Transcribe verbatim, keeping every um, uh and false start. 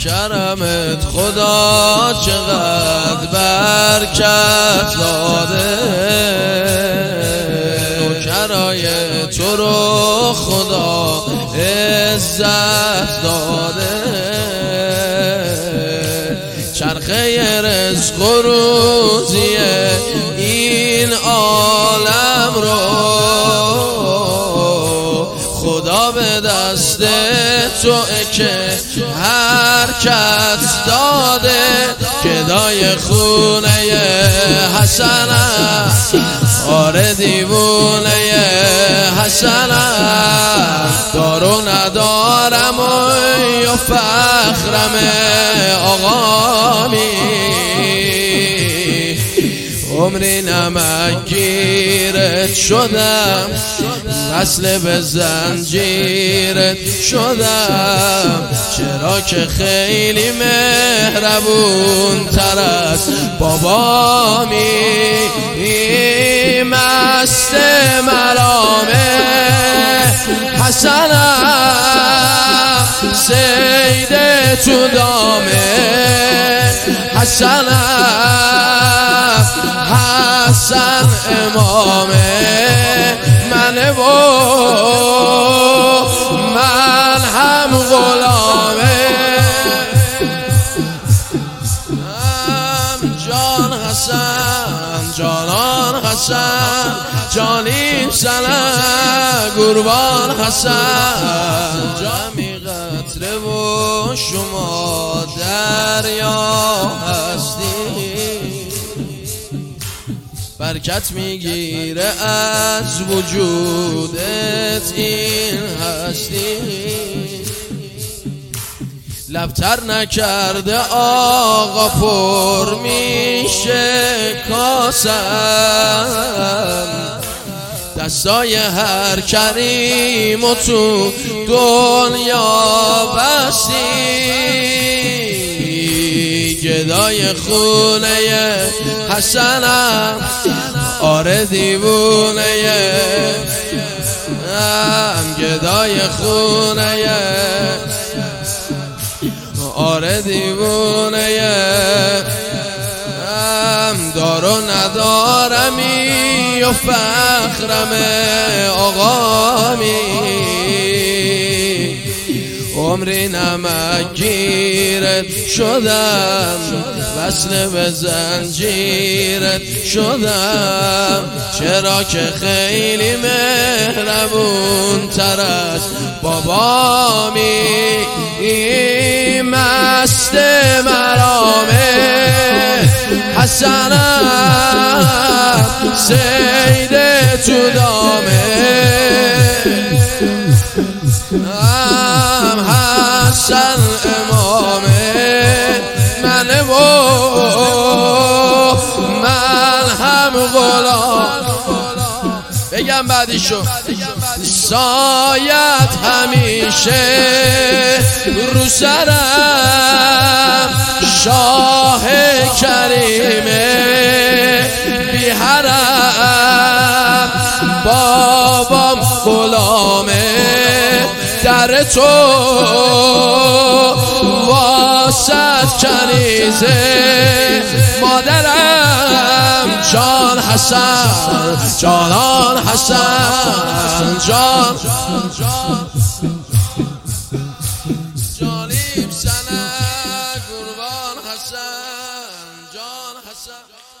کرمت خدا چقدر برکت داده، نوکرای تو رو خدا عزت داده، چرخه رزق و روزی این عالم رو خدا به دست توئه که حرکت داده، گدای خونه حسنم، آره دیوونه حسنم، دارو ندارم و فخرم آقامی، عمری نمکگیرت شدم، وصل به زنجیرت شدم، چرا که خیلی مهربون تر از بابامی، مست مرامه حسنم، سید تو دامه حسنم، حسن امامه منه و من هم غلامه، جان حسن جانان حسن، جانیم سنه قربان حسن، جامی قطره و شما دریا هستی، برکت میگیره از وجودت این هستی، لبتر نکرده آقا پر میشه کاسم، دستای هر کریم و تو دنیا بستی، گدای خونه حسنم، آره دیوونه ام، گدای خونه آره دیوونه ام، دارو ندارمی و فخرم آقامی، عمری نمکگیرت شدم، وصل به زنجیرت شدم، چرا که خیلی مهربون تر از بابامی، مست مرامه حسنم، سید تو دامه حسن امامه منه و من هم غلام، بگم بعدیشو، سایت همیشه رو سرم، شاه کریمه بی حرم، بابام غلامه در تو واسط کنیزه، مادرم جان حسن جانان حسن، جان جانیم سنه قربان حسن، جان حسن.